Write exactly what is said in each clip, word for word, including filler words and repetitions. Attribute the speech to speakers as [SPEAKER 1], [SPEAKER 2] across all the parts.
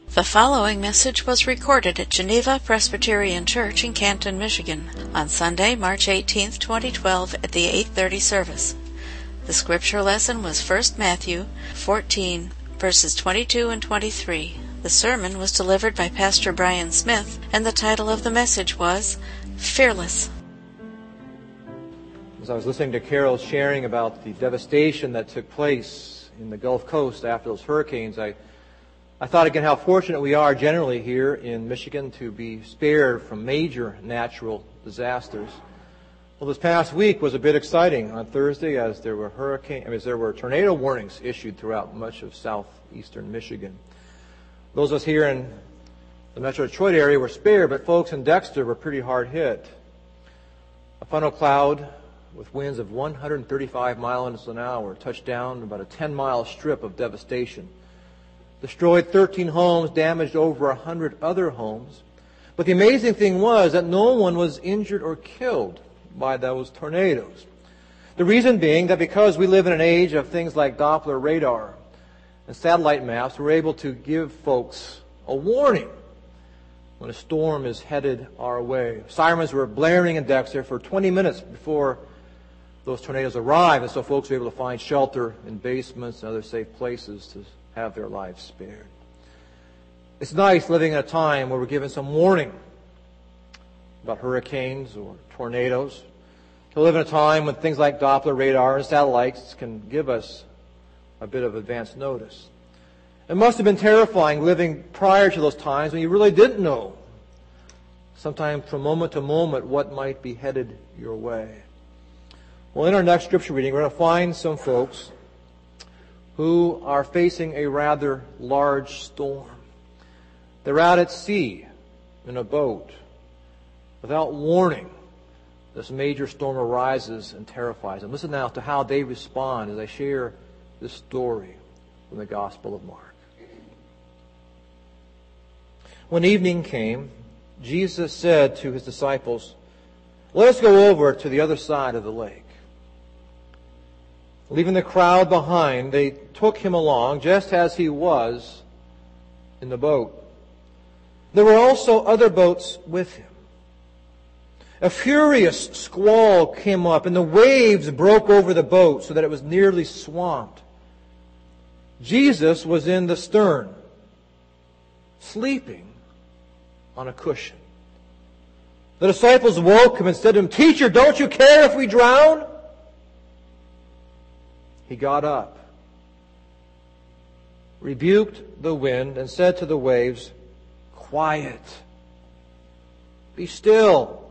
[SPEAKER 1] The following message was recorded at Geneva Presbyterian Church in Canton, Michigan, on Sunday, March eighteenth, twenty twelve, at the eight thirty service. The scripture lesson was First Matthew fourteen, verses twenty-two and twenty-three. The sermon was delivered by Pastor Brian Smith, and the title of the message was Fearless.
[SPEAKER 2] As I was listening to Carol sharing about the devastation that took place in the Gulf Coast after those hurricanes, I I thought again how fortunate we are generally here in Michigan to be spared from major natural disasters. Well, this past week was a bit exciting on Thursday as there were hurricane, I mean, as there were tornado warnings issued throughout much of southeastern Michigan. Those of us here in the Metro Detroit area were spared, but folks in Dexter were pretty hard hit. A funnel cloud with winds of one hundred thirty-five miles an hour touched down about a ten-mile strip of devastation. Destroyed thirteen homes, damaged over one hundred other homes. But the amazing thing was that no one was injured or killed by those tornadoes. The reason being that because we live in an age of things like Doppler radar and satellite maps, we're able to give folks a warning when a storm is headed our way. Sirens were blaring in Dexter for twenty minutes before those tornadoes arrived, and so folks were able to find shelter in basements and other safe places to have their lives spared. It's nice living in a time where we're given some warning about hurricanes or tornadoes, to live in a time when things like Doppler radar and satellites can give us a bit of advance notice. It must have been terrifying living prior to those times when you really didn't know, sometimes from moment to moment, what might be headed your way. Well, in our next scripture reading, we're going to find some folks who are facing a rather large storm. They're out at sea in a boat. Without warning, this major storm arises and terrifies them. Listen now to how they respond as I share this story from the Gospel of Mark. When evening came, Jesus said to his disciples, "Let us go over to the other side of the lake." Leaving the crowd behind, they took him along just as he was in the boat. There were also other boats with him. A furious squall came up, and the waves broke over the boat so that it was nearly swamped. Jesus was in the stern, sleeping on a cushion. The disciples woke him and said to him, "Teacher, don't you care if we drown?" He got up, rebuked the wind, and said to the waves, "Quiet, be still."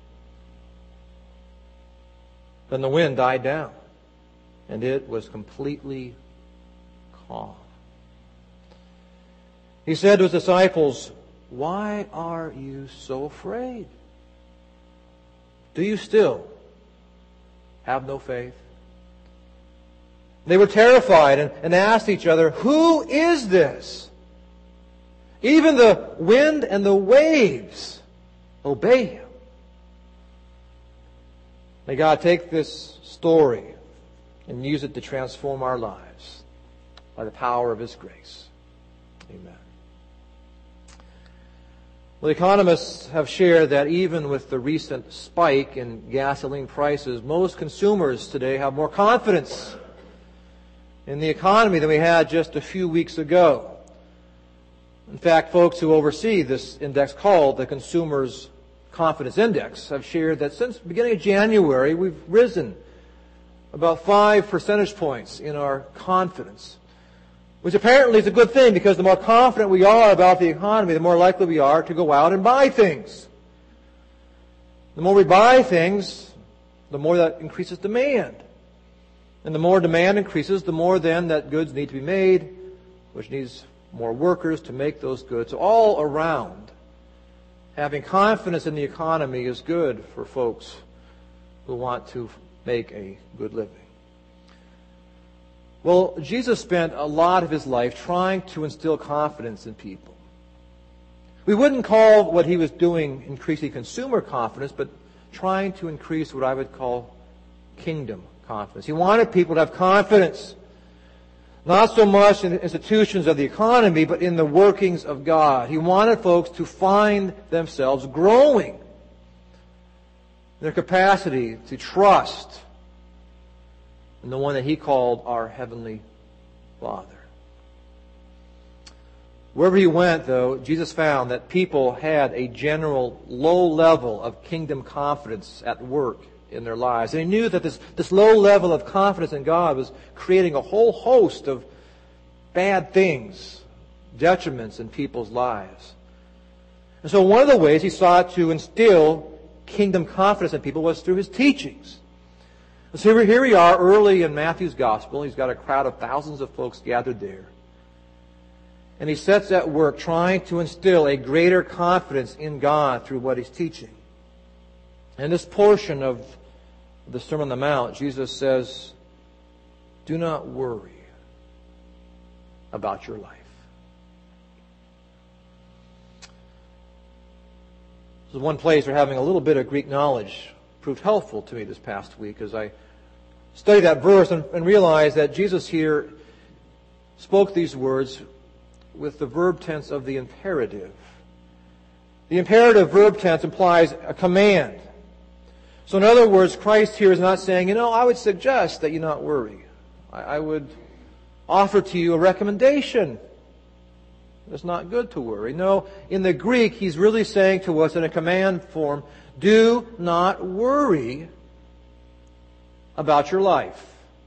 [SPEAKER 2] Then the wind died down, and it was completely calm. He said to his disciples, "Why are you so afraid? Do you still have no faith?" They were terrified and, and asked each other, "Who is this? Even the wind and the waves obey him." May God take this story and use it to transform our lives by the power of His grace. Amen. Well, economists have shared that even with the recent spike in gasoline prices, most consumers today have more confidence in the economy than we had just a few weeks ago. In fact, folks who oversee this index called the Consumers Confidence Index have shared that since the beginning of January, we've risen about five percentage points in our confidence, which apparently is a good thing because the more confident we are about the economy, the more likely we are to go out and buy things. The more we buy things, the more that increases demand. And the more demand increases, the more then that goods need to be made, which needs more workers to make those goods. So all around, having confidence in the economy is good for folks who want to make a good living. Well, Jesus spent a lot of his life trying to instill confidence in people. We wouldn't call what he was doing increasing consumer confidence, but trying to increase what I would call kingdom confidence. He wanted people to have confidence Not so much in the institutions of the economy, but in the workings of God. He wanted folks to find themselves growing in their capacity to trust in the one that He called our Heavenly Father. Wherever He went, though, Jesus found that people had a general low level of kingdom confidence at work in their lives. And He knew that this, this low level of confidence in God was creating a whole host of bad things, detriments in people's lives. And so one of the ways He sought to instill kingdom confidence in people was through His teachings. And so here we are early in Matthew's Gospel. He's got a crowd of thousands of folks gathered there. And He sets at work trying to instill a greater confidence in God through what He's teaching. In this portion of the Sermon on the Mount, Jesus says, do not worry about your life. This is one place where having a little bit of Greek knowledge proved helpful to me this past week as I studied that verse and, and realized that Jesus here spoke these words with the verb tense of the imperative. The imperative verb tense implies a command. So in other words, Christ here is not saying, you know, I would suggest that you not worry. I, I would offer to you a recommendation. It's not good to worry. No, in the Greek, He's really saying to us in a command form, do not worry about your life.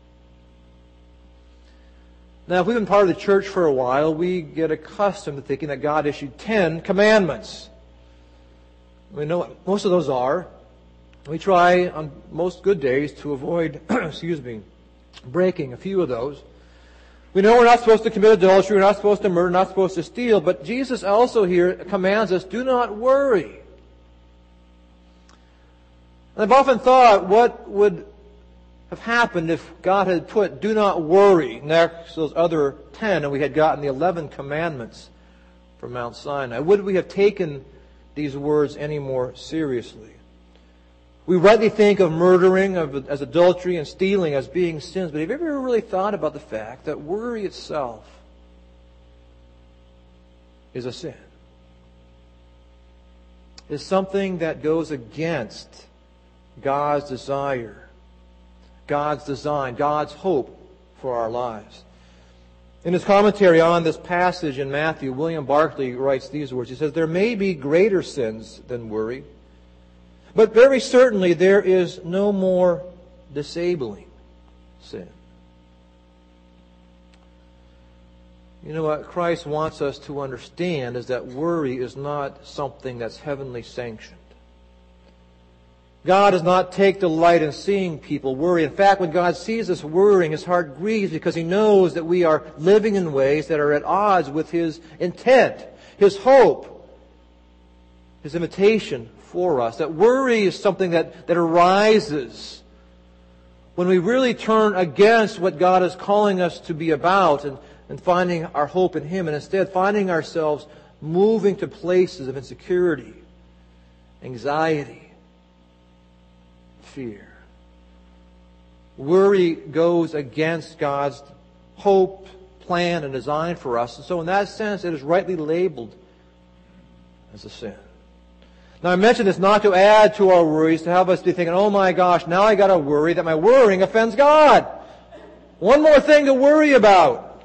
[SPEAKER 2] Now, if we've been part of the church for a while, we get accustomed to thinking that God issued ten commandments. We know what most of those are. We try on most good days to avoid, excuse me, breaking a few of those. We know we're not supposed to commit adultery, we're not supposed to murder, not supposed to steal, but Jesus also here commands us, do not worry. And I've often thought, what would have happened if God had put do not worry next to those other ten and we had gotten the eleven commandments from Mount Sinai? Would we have taken these words any more seriously? We rightly think of murdering of, as adultery and stealing as being sins, but have you ever really thought about the fact that worry itself is a sin? It's something that goes against God's desire, God's design, God's hope for our lives. In his commentary on this passage in Matthew, William Barclay writes these words. He says, there may be greater sins than worry, but very certainly there is no more disabling sin. You know what Christ wants us to understand is that worry is not something that's heavenly sanctioned. God does not take delight in seeing people worry. In fact, when God sees us worrying, His heart grieves because He knows that we are living in ways that are at odds with His intent, His hope, His invitation for us. That worry is something that, that arises when we really turn against what God is calling us to be about and, and finding our hope in Him, and instead finding ourselves moving to places of insecurity, anxiety, fear. Worry goes against God's hope, plan, and design for us. And so in that sense, it is rightly labeled as a sin. Now I mention this not to add to our worries, to have us be thinking, oh my gosh, now I got to worry that my worrying offends God. One more thing to worry about.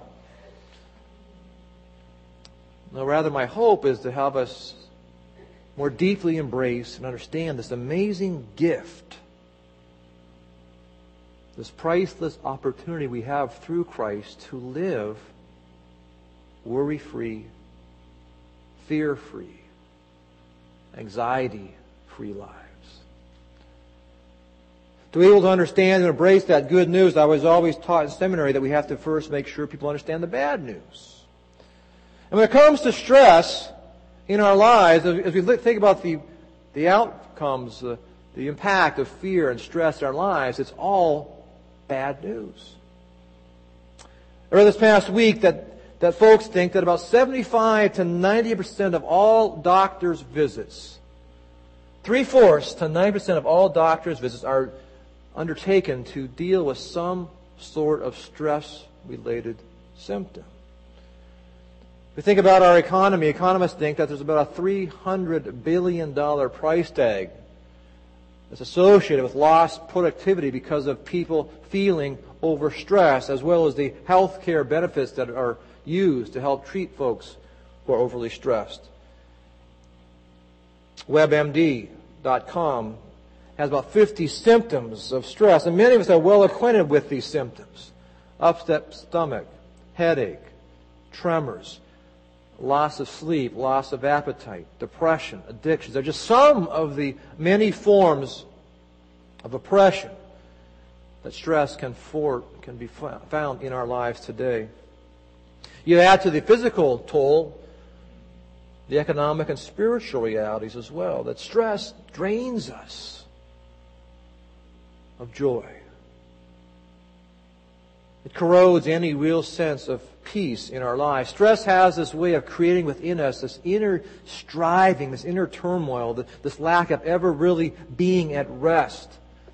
[SPEAKER 2] No, rather my hope is to have us more deeply embrace and understand this amazing gift, this priceless opportunity we have through Christ to live worry-free, fear-free, anxiety-free lives. To be able to understand and embrace that good news, I was always taught in seminary that we have to first make sure people understand the bad news. And when it comes to stress in our lives, as we think about the, the outcomes, the, the impact of fear and stress in our lives, it's all bad news. I read this past week that, that folks think that about seventy-five to ninety percent of all doctors' visits, three-fourths to ninety percent of all doctors' visits are undertaken to deal with some sort of stress-related symptom. If we think about our economy, economists think that there's about a three hundred billion dollars price tag that's associated with lost productivity because of people feeling overstressed, as well as the health care benefits that are used to help treat folks who are overly stressed. WebMD dot com has about fifty symptoms of stress, and many of us are well acquainted with these symptoms. Upset stomach, headache, tremors, loss of sleep, loss of appetite, depression, addictions. They're just some of the many forms of oppression that stress can, for, can be found in our lives today. You add to the physical toll the economic and spiritual realities as well, that stress drains us of joy. It corrodes any real sense of peace in our lives. Stress has this way of creating within us this inner striving, this inner turmoil, this lack of ever really being at rest.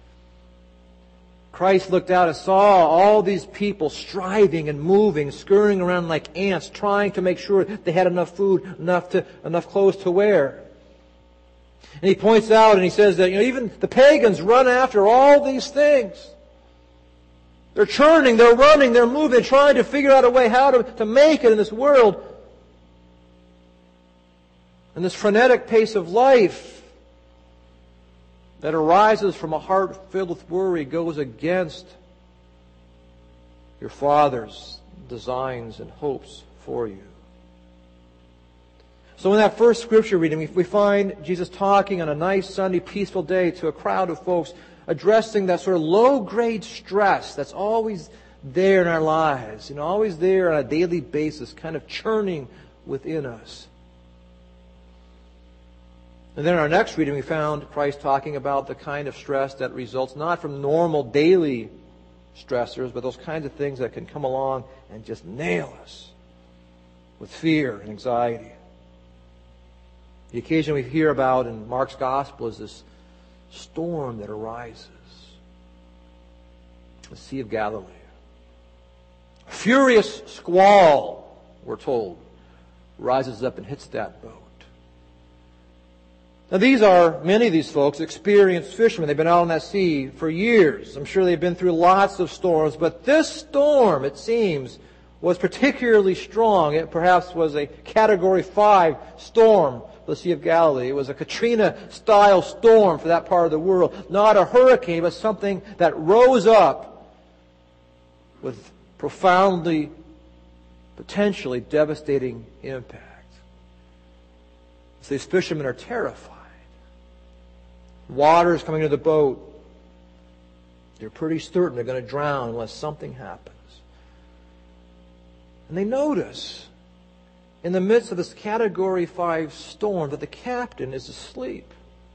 [SPEAKER 2] Christ looked out and saw all these people striving and moving, scurrying around like ants, trying to make sure they had enough food, enough to enough clothes to wear. And He points out and He says that, you know, even the pagans run after all these things. They're churning, they're running, they're moving, they're trying to figure out a way how to, to make it in this world. And this frenetic pace of life that arises from a heart filled with worry goes against your Father's designs and hopes for you. So in that first scripture reading, we find Jesus talking on a nice, sunny, peaceful day to a crowd of folks, addressing that sort of low-grade stress that's always there in our lives, you know, always there on a daily basis, kind of churning within us. And then in our next reading, we found Christ talking about the kind of stress that results not from normal daily stressors, but those kinds of things that can come along and just nail us with fear and anxiety. The occasion we hear about in Mark's Gospel is this storm that arises. The Sea of Galilee. A furious squall, we're told, rises up and hits that boat. Now these are, many of these folks, experienced fishermen. They've been out on that sea for years. I'm sure they've been through lots of storms, but this storm, it seems, was particularly strong. It perhaps was a Category five storm for the Sea of Galilee. It was a Katrina-style storm for that part of the world. Not a hurricane, but something that rose up with profoundly, potentially devastating impact. So these fishermen are terrified. Water is coming to the boat. They're pretty certain they're going to drown unless something happens. And they notice, in the midst of this Category five storm, that the captain is asleep.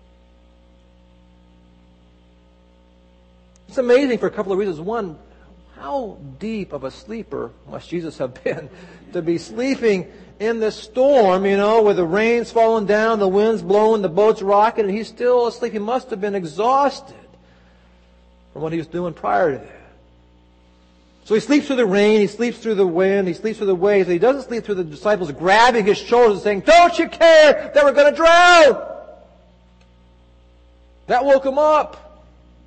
[SPEAKER 2] It's amazing for a couple of reasons. One, how deep of a sleeper must Jesus have been to be sleeping in this storm, you know, with the rain's falling down, the wind's blowing, the boat's rocking, and he's still asleep. He must have been exhausted from what he was doing prior to that. So he sleeps through the rain, he sleeps through the wind, he sleeps through the waves, and he doesn't sleep through the disciples grabbing his shoulders and saying, "Don't you care that we're going to drown?" That woke him up.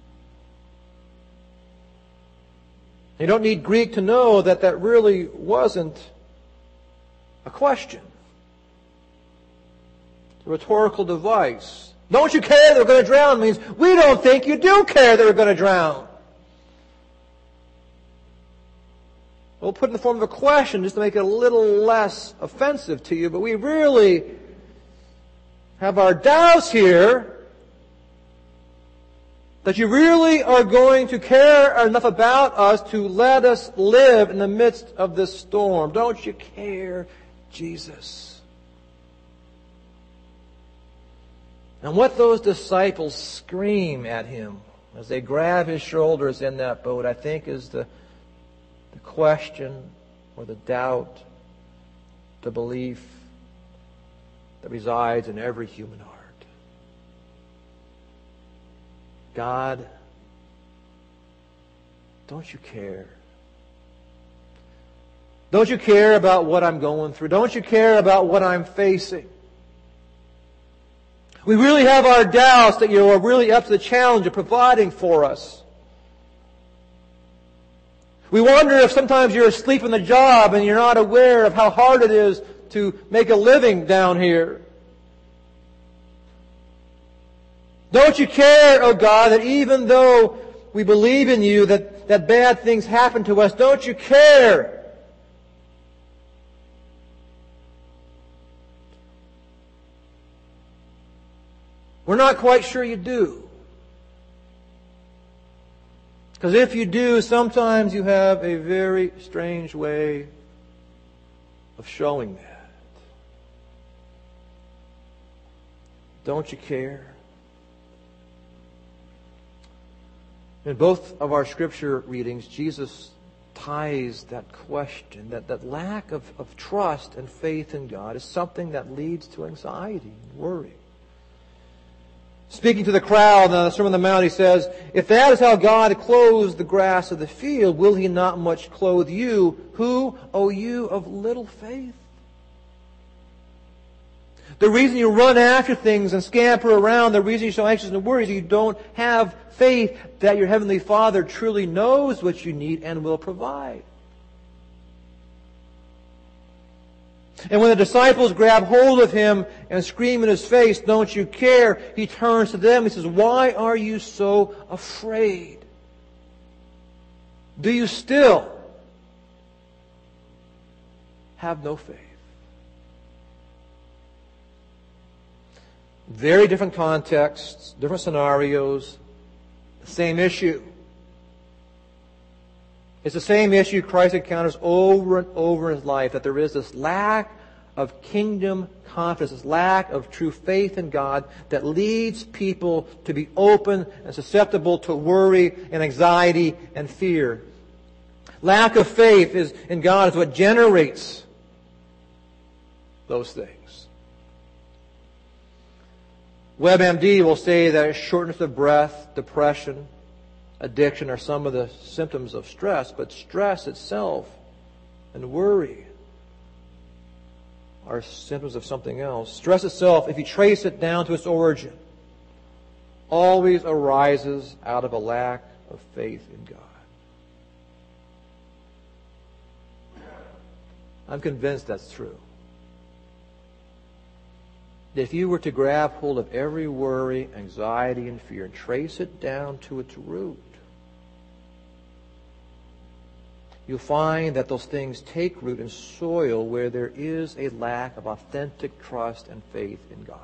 [SPEAKER 2] You don't need Greek to know that that really wasn't a question. It's a rhetorical device. "Don't you care that we're going to drown?" means we don't think you do care that we're going to drown. We'll put it in the form of a question just to make it a little less offensive to you, but we really have our doubts here that you really are going to care enough about us to let us live in the midst of this storm. Don't you care, Jesus? And what those disciples scream at him as they grab his shoulders in that boat, I think, is the The question or the doubt, the belief that resides in every human heart. God, don't you care? Don't you care about what I'm going through? Don't you care about what I'm facing? We really have our doubts that you are really up to the challenge of providing for us. We wonder if sometimes you're asleep on the job and you're not aware of how hard it is to make a living down here. Don't you care, oh God, that even though we believe in you, that, that bad things happen to us, don't you care? We're not quite sure you do. Because if you do, sometimes you have a very strange way of showing that. Don't you care? In both of our scripture readings, Jesus ties that question, that, that lack of, of trust and faith in God is something that leads to anxiety and worry. Speaking to the crowd on the Sermon on the Mount, he says, if that is how God clothes the grass of the field, will He not much clothe you, who, O you of little faith? The reason you run after things and scamper around, the reason you're so anxious and worried is you don't have faith that your Heavenly Father truly knows what you need and will provide. And when the disciples grab hold of Him and scream in His face, don't you care? He turns to them and says, why are you so afraid? Do you still have no faith? Very different contexts, different scenarios, the same issue. It's the same issue Christ encounters over and over in His life, that there is this lack of kingdom confidence, this lack of true faith in God that leads people to be open and susceptible to worry and anxiety and fear. Lack of faith is in God is what generates those things. WebMD will say that shortness of breath, depression, addiction are some of the symptoms of stress, but stress itself and worry are symptoms of something else. Stress itself, if you trace it down to its origin, always arises out of a lack of faith in God. I'm convinced that's true. That if you were to grab hold of every worry, anxiety, and fear and trace it down to its root, you'll find that those things take root in soil where there is a lack of authentic trust and faith in God.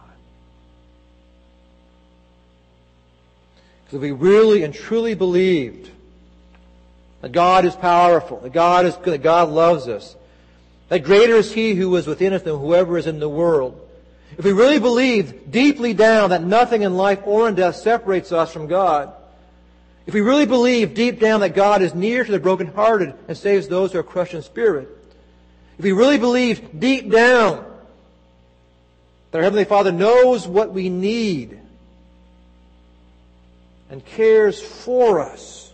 [SPEAKER 2] Because if we really and truly believed that God is powerful, that God is good, that God loves us, that greater is He who is within us than whoever is in the world, if we really believed deeply down that nothing in life or in death separates us from God, if we really believe deep down that God is near to the brokenhearted and saves those who are crushed in spirit, if we really believe deep down that our Heavenly Father knows what we need and cares for us,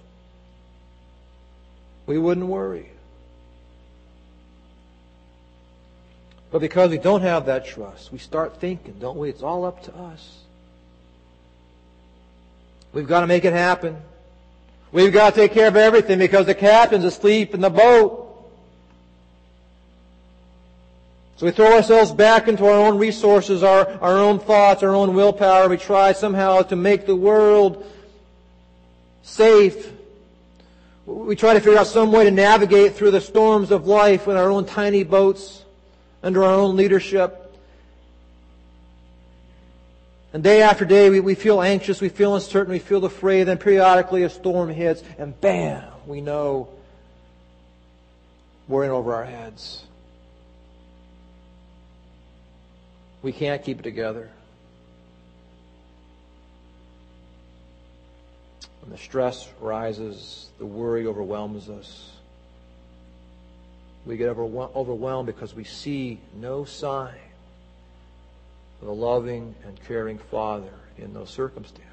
[SPEAKER 2] we wouldn't worry. But because we don't have that trust, we start thinking, don't we? It's all up to us. We've got to make it happen. We've got to take care of everything because the captain's asleep in the boat. So we throw ourselves back into our own resources, our, our own thoughts, our own willpower. We try somehow to make the world safe. We try to figure out some way to navigate through the storms of life in our own tiny boats, under our own leadership. And day after day, we, we feel anxious, we feel uncertain, we feel afraid. Then periodically a storm hits, and bam, we know we're in over our heads. We can't keep it together. When the stress rises, the worry overwhelms us. We get overwhelmed because we see no sign of a loving and caring Father in those circumstances.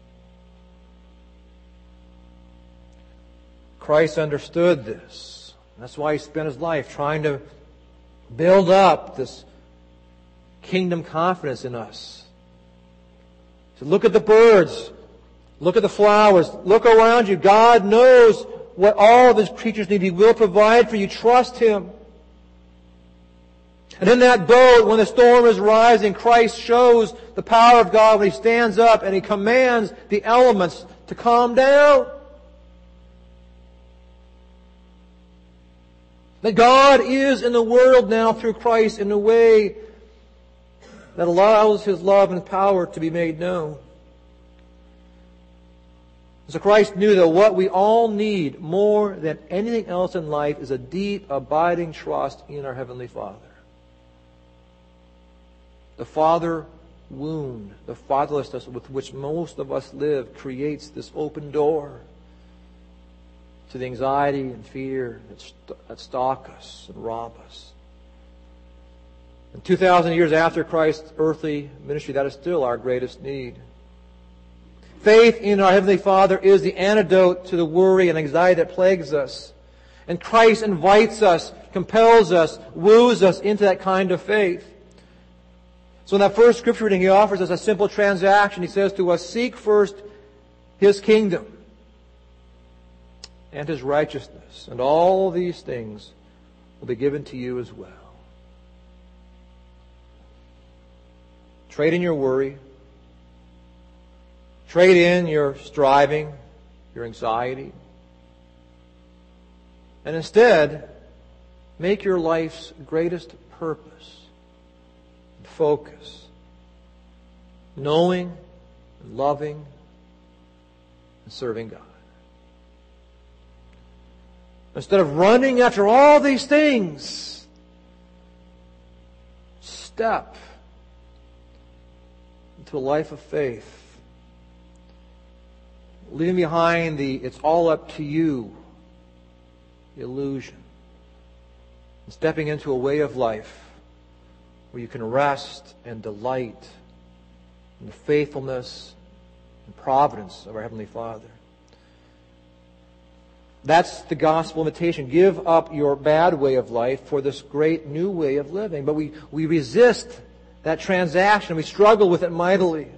[SPEAKER 2] Christ understood this. That's why he spent his life trying to build up this kingdom confidence in us. So look at the birds. Look at the flowers. Look around you. God knows what all of His creatures need. He will provide for you. Trust Him. And in that boat, when the storm is rising, Christ shows the power of God when He stands up and He commands the elements to calm down. That God is in the world now through Christ in a way that allows His love and power to be made known. So Christ knew that what we all need more than anything else in life is a deep, abiding trust in our Heavenly Father. The father wound, the fatherlessness with which most of us live, creates this open door to the anxiety and fear that, st- that stalk us and rob us. And two thousand years after Christ's earthly ministry, that is still our greatest need. Faith in our Heavenly Father is the antidote to the worry and anxiety that plagues us. And Christ invites us, compels us, woos us into that kind of faith. So in that first scripture reading, He offers us a simple transaction. He says to us, seek first His kingdom and His righteousness, and all these things will be given to you as well. Trade in your worry. Trade in your striving, your anxiety. And instead, make your life's greatest purpose and focus knowing and loving and serving God. Instead of running after all these things, step into a life of faith, leaving behind the "it's all up to you" illusion, and stepping into a way of life where you can rest and delight in the faithfulness and providence of our Heavenly Father. That's the gospel invitation. Give up your bad way of life for this great new way of living. But we, we resist that transaction. We struggle with it mightily.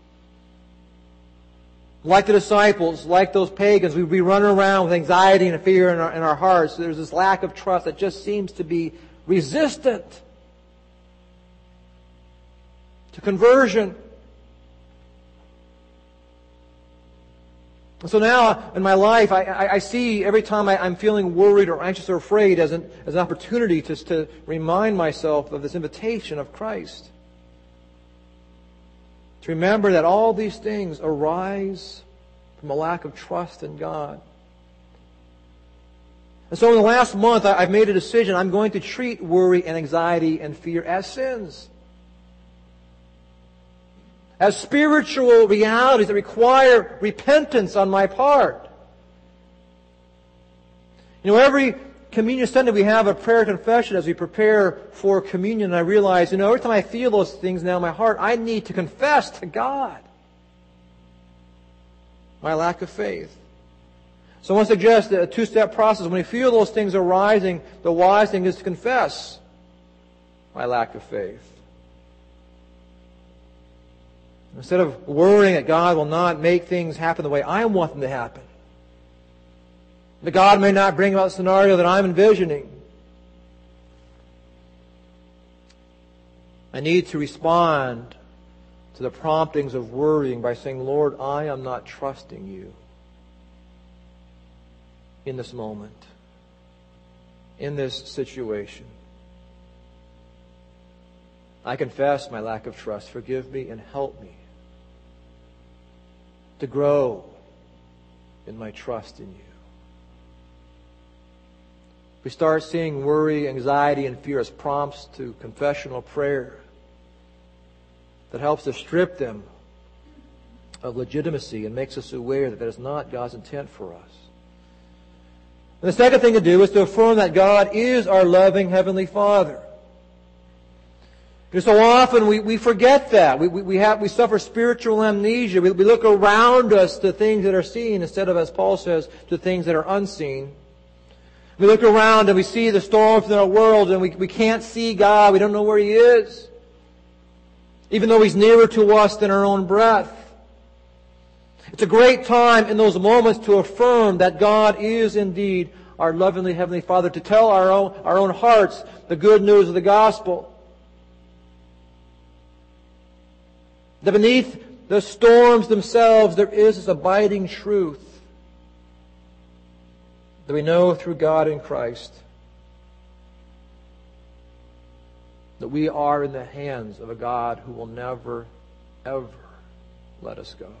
[SPEAKER 2] Like the disciples, like those pagans, we, we run around with anxiety and fear in our, in our hearts. There's this lack of trust that just seems to be resistant to conversion. And so now in my life, I, I, I see every time I, I'm feeling worried or anxious or afraid as an, as an opportunity to, to remind myself of this invitation of Christ. To remember that all these things arise from a lack of trust in God. And so in the last month, I've made a decision. I'm going to treat worry and anxiety and fear as sins. As spiritual realities that require repentance on my part. You know, every communion Sunday we have a prayer confession as we prepare for communion. And I realize, you know, every time I feel those things now in my heart, I need to confess to God my lack of faith. So I want to suggest a two-step process. When you feel those things arising, the wise thing is to confess my lack of faith. Instead of worrying that God will not make things happen the way I want them to happen, that God may not bring about the scenario that I'm envisioning, I need to respond to the promptings of worrying by saying, Lord, I am not trusting you in this moment, in this situation. I confess my lack of trust. Forgive me and help me to grow in my trust in you. We start seeing worry, anxiety, and fear as prompts to confessional prayer that helps to strip them of legitimacy and makes us aware that that is not God's intent for us. And the second thing to do is to affirm that God is our loving Heavenly Father. Because so often we, we forget that. We, we, we, have, we suffer spiritual amnesia. We, we look around us to things that are seen instead of, as Paul says, to things that are unseen. We look around and we see the storms in our world and we, we can't see God. We don't know where He is. Even though He's nearer to us than our own breath. It's a great time in those moments to affirm that God is indeed our lovingly Heavenly Father, to tell our own, our own hearts the good news of the gospel. That beneath the storms themselves there is this abiding truth that we know through God in Christ. That we are in the hands of a God who will never, ever let us go.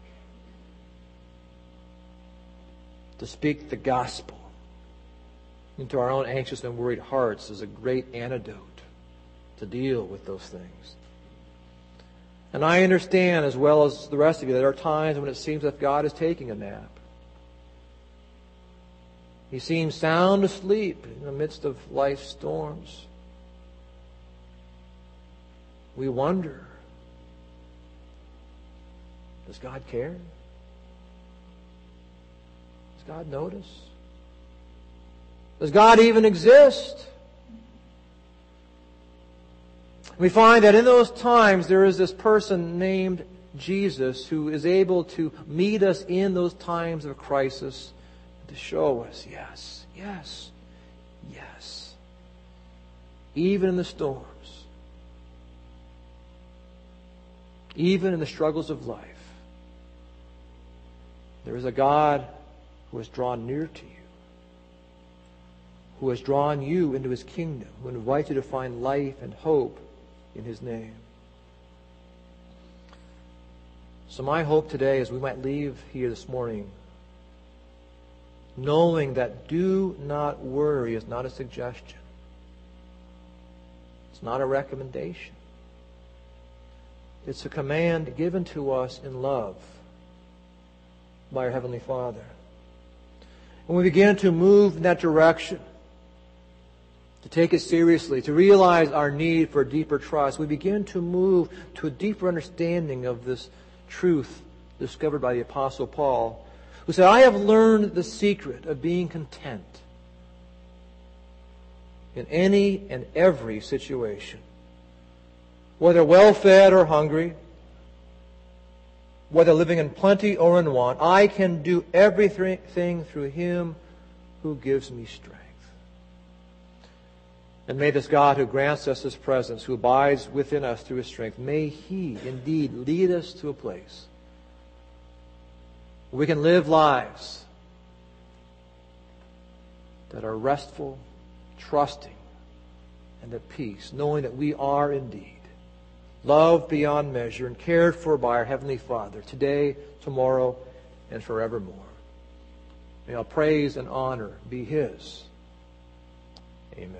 [SPEAKER 2] To speak the gospel into our own anxious and worried hearts is a great antidote to deal with those things. And I understand, as well as the rest of you, that there are times when it seems that God is taking a nap. He seems sound asleep in the midst of life's storms. We wonder, does God care? Does God notice? Does God even exist? We find that in those times there is this person named Jesus who is able to meet us in those times of crisis to show us, yes, yes, yes. Even in the storms, even in the struggles of life, there is a God who has drawn near to you, who has drawn you into His kingdom, who invites you to find life and hope in His name. So my hope today is we might leave here this morning knowing that do not worry is not a suggestion. It's not a recommendation. It's a command given to us in love by our Heavenly Father. When we begin to move in that direction, to take it seriously, to realize our need for deeper trust, we begin to move to a deeper understanding of this truth discovered by the Apostle Paul, who said, I have learned the secret of being content in any and every situation, whether well-fed or hungry, whether living in plenty or in want. I can do everything through Him who gives me strength. And may this God who grants us His presence, who abides within us through His strength, may He indeed lead us to a place where we can live lives that are restful, trusting, and at peace, knowing that we are indeed loved beyond measure and cared for by our Heavenly Father today, tomorrow, and forevermore. May all praise and honor be His. Amen.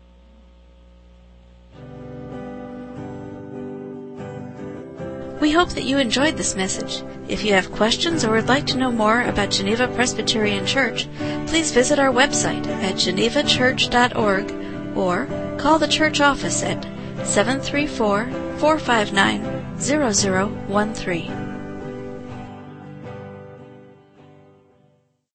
[SPEAKER 1] We hope that you enjoyed this message. If you have questions or would like to know more about Geneva Presbyterian Church, please visit our website at geneva church dot org or call the church office at seven three four, four five nine, zero zero one three.